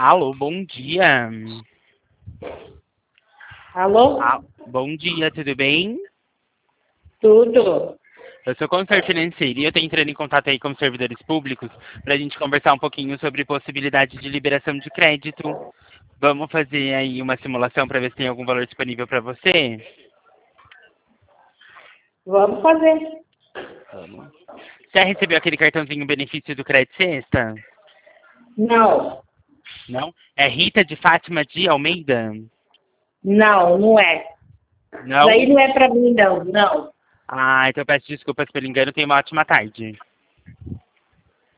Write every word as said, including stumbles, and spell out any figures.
Alô, bom dia. Alô? Ah, bom dia, tudo bem? Tudo? Eu sou consultor financeiro e eu estou entrando em contato aí com os servidores públicos para a gente conversar um pouquinho sobre possibilidade de liberação de crédito. Vamos fazer aí uma simulação para ver se tem algum valor disponível para você? Vamos fazer. Vamos. Já recebeu aquele cartãozinho benefício do Crédito Sexta? Não, Não? É Rita de Fátima de Almeida? não, não é. Não? Daí não é pra mim, não, não. Ah, então eu peço desculpas pelo engano. Tenha uma ótima tarde.